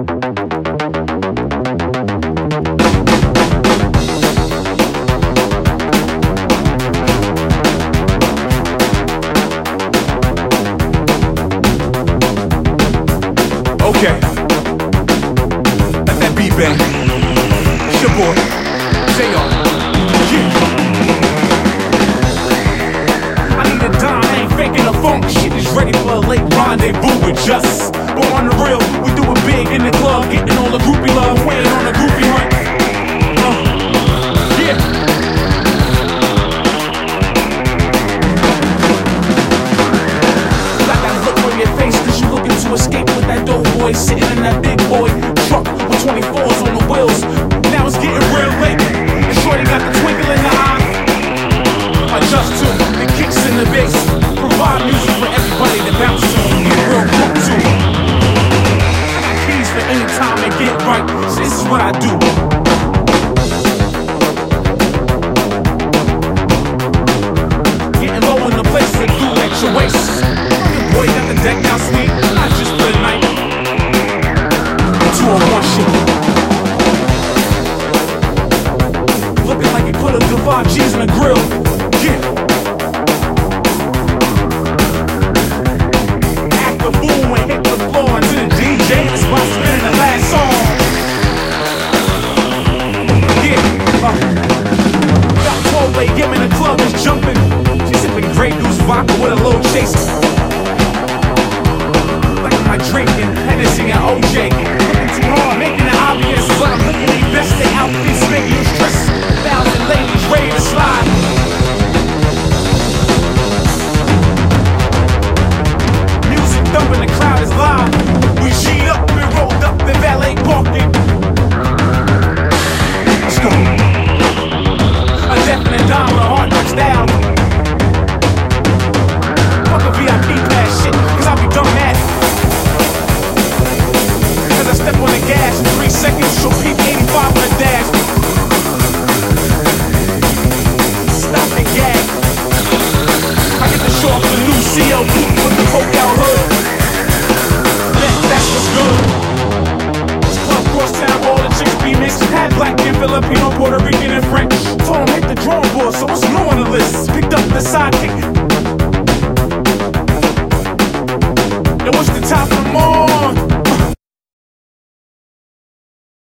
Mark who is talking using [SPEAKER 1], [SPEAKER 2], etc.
[SPEAKER 1] Okay, let that beat bang. It's your boy, J.R. Yeah. I need a dime, I ain't faking a funk. Shit is ready for a late rendezvous with us. But on the real, we do it big in the club, getting all the groupie love, waiting on the groupie hunt. Yeah. Got that look on your face, cause you looking to escape with that dope boy sitting in that big boy truck with 24s on the wheels. Now it's getting real late, and shorty got the twinkle in the eye. Adjust to the kicks and the bass, provide music for everybody to bounce to, get real cook to. I got keys for any time and get right, so this is what I do. Getting low in the place that do at your waist. Your boy got the deck now sweet, not just for the night. 2-on-1 shit. Looking like he put a good 5 G's in the grill. Yeah. Act the fool and hit the floor until the DJ is about spinning the last song. Yeah. Got Tollway, him in the club is jumping. She's sipping Grey Goose vodka with a little chaser. Like I'm like drinking Hennessy and OJ. Looking too hard, making it obvious, but I'm looking at best their outfits, making you stress. 1,000 ladies ready to slide. Music thumping, the crowd is live. We G'd up, we rolled up in valet parking. Let's go. A definite dime with a hard knock style. Fuck a VIP pass shit, cause I'll be dumb mad. As I step on the gas, in 3 seconds, she'll peep 85 on the dash. Stop the gag. I get the show off the new CO with the poke out hood. That's what's good. This club cross town, all the chicks be mixed. Had black and Filipino, Puerto Rican and French. Told him hit the drawing board, so what's new on the list? Picked up the sidekick. It was the top of the mall.